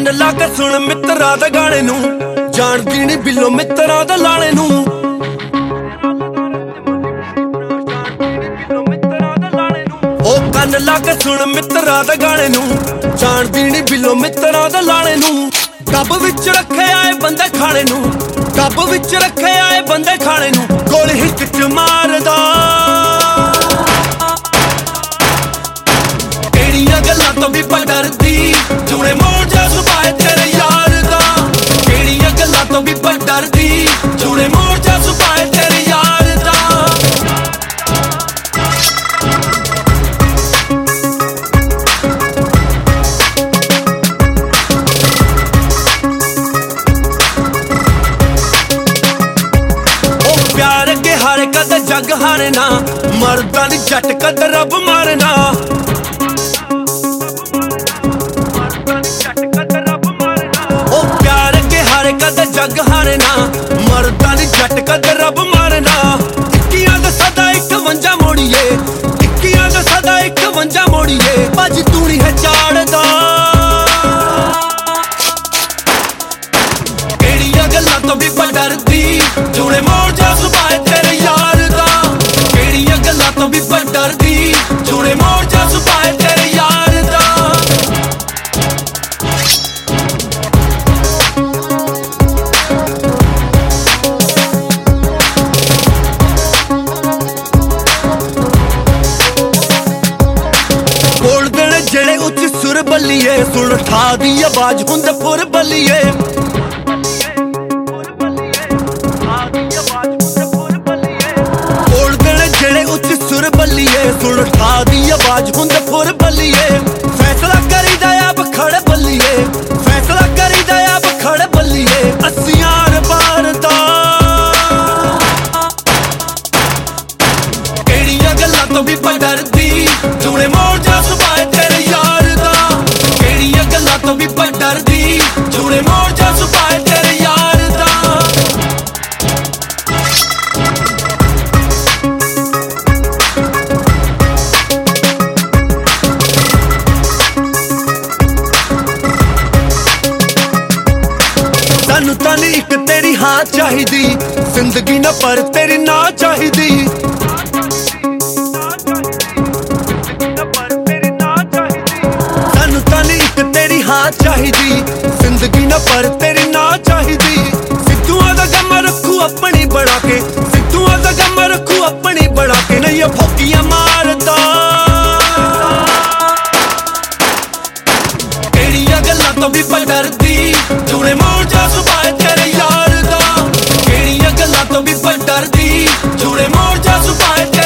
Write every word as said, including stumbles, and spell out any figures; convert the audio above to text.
ਕੰਨ ਲਾ ਕੇ ਸੁਣ ਮਿੱਤਰਾਂ ਦੇ ਗਾਣੇ ਨੂੰ, ਜਾਣਦੀ ਨੀ ਬਿੱਲੋ ਮਿੱਤਰਾਂ ਦੇ ਲਾਣੇ ਨੂੰ। ਉਹ ਕੰਨ ਲਾ ਕੇ ਸੁਣ ਮਿੱਤਰਾਂ ਦੇ ਗਾਣੇ ਨੂੰ, ਜਾਣਦੀ ਨੀ ਬਿੱਲੋ ਮਿੱਤਰਾਂ ਦੇ ਲਾਣੇ ਨੂੰ। ਡੱਬ ਵਿੱਚ ਰੱਖੇ ਆਏ ਬੰਦੇ ਖਾਣੇ ਨੂੰ, ਡੱਬ ਵਿੱਚ ਰੱਖੇ ਆਏ ਬੰਦੇ ਖਾਣੇ ਨੂੰ। ਗੋਲੀ ਹਿੱਕ ਚ ਮਾਰਦਾ ਕਿਹੜੀਆਂ ਗੱਲਾਂ ਤੋਂ ਵੀ ਪਾ ਡਰਦੀ, ਜੂਣੇ ਮੋੜ ਜਾ ਸੁਭਾਏ ਤੇਰੇ ਯਾਰ ਦਾ। ਕਿਹੜੀਆਂ ਗੱਲਾਂ ਤੋਂ ਵੀ ਪਾ ਡਰਦੀ, ਜੂਣੇ ਮੋੜ ਜਾ ਸੁਭਾਏ ਤੇਰੇ ਯਾਰ ਦਾ। ਉਹ ਪਿਆਰ ਅੱਗੇ ਹਾਰੇ ਕਦੇ ਜੱਗ ਹਾਰਨਾ, ਮਰਦਾਂ ਦੀ ਜੱਟ ਕਦੇ ਰੱਬ ਮਾਰਨਾ। ਕਦੇ ਜੱਗ ਹਾਰਨਾ, ਮਰਦਾਂ ਦੀ ਜੱਟ ਕਦੇ ਰੱਬ ਮਾਰਨਾ। ਇੱਕੀਆਂ ਦਾ ਸਦਾ ਇੱਕ ਵੰਜਾ ਮੋੜੀਏ, ਇੱਕੀਆਂ ਦਾ ਸਦਾ ਇੱਕ ਵੰਜਾ ਮੋੜੀਏ। ਭੱਜ ਤੂੜੀ ਹੈ ਚਾੜਦਾ ਕਿਹੜੀਆਂ ਗੱਲਾਂ ਤੋਂ ਵੀ ਪਾ ਡਰਦੀ, ਜੂਣੇ ਮੋੜ ਜਾ ਸੁਭਾਏ ਤੇਰੇ ਯਾਰ ਦਾ। ਕਿਹੜੀਆਂ ਗੱਲਾਂ ਤੋਂ ਵੀ ਪਾ ਡਰਦੀ, ਜੂਣੇ ਮੋੜ ਜਾ ਸੁਭਾਏ ਤੇਰੇ ਯਾਰ ਦਾ। ਜਿਹੜੇ ਉੱਚ ਸੁਰ ਬੱਲੀਏ, ਸੁਣ ਠਾ ਦੀ ਆਵਾਜ਼ ਹੁੰਦੇ ਫੁਰ ਬੱਲੀਏ। ਬੋਲਦੇ ਨੇ ਜਿਹੜੇ ਉੱਚ ਸੁਰ ਬੱਲੀਏ, ਸੁਣ ਠਾ ਦੀ ਆਵਾਜ਼ ਹੁੰਦੇ ਫੁਰ ਬੱਲੀਏ। ਫੈਸਲਾ ਕਰੀਦਾ ਆਪ ਖੜੇ ਬੱਲੀਏ, ਫੈਸਲਾ ਕਰੀਦਾ ਆਪ ਖੜੇ ਬੱਲੀਏ। ਅੱਸੀਆਂ ਰਬਾਰ ਦਾ ਕਿਹੜੀਆਂ ਗੱਲਾਂ ਤੋਂ ਵੀ ਪਾ ਡਰਦੀ, ਜੂਣੇ ਮੋੜ ਜਾ ਸੁਭਾਏ ਤੇਰੇ ਯਾਰ ਦਾ। ਕਿਹੜੀਆਂ ਗੱਲਾਂ ਤੋਂ ਵੀ ਪਾ ਡਰਦੀ, ਜੂਣੇ ਮੋੜ ਜਾ ਸੁਭਾਏ ਤੇਰੇ ਯਾਰ ਦਾ। ਸਾਨੂੰ ਤਾਂ ਨੀ ਇੱਕ ਤੇਰੀ ਹਾਂ ਚਾਹੀਦੀ, ਜ਼ਿੰਦਗੀ ਨਾ ਪਰ ਤੇਰੀ ਨਾ ਚਾਹੀਦੀ। ਹਾਂ ਚਾਹੀਦੀ, ਜ਼ਿੰਦਗੀ ਨਾ ਪਰ ਤੇਰੀ ਨਾ ਚਾਹੀਦੀ। ਸਿੱਧੂਆਂ ਦਾ ਗਮ ਰੱਖੂ ਆਪਣੀ ਬਣਾ ਕੇ, ਸਿੱਧੂਆਂ ਦਾ ਗਮ ਰੱਖੂ ਆਪਣੀ ਬਣਾ ਕੇ। ਨਹੀਂ ਫੋਕੀਆਂ ਮਾਰਦਾ ਕਿਹੜੀਆਂ ਗੱਲਾਂ ਤੋਂ ਵੀ ਪਾ ਡਰਦੀ, ਜੂਣੇ ਮੋੜ ਜਾ ਸੁਭਾਏ ਤੇਰੇ ਯਾਰ ਦਾ। ਕਿਹੜੀਆਂ ਗੱਲਾਂ ਤੋਂ ਵੀ ਪਾ ਡਰਦੀ, ਜੂਣੇ ਮੋੜ ਜਾ ਸੁਭਾਏ।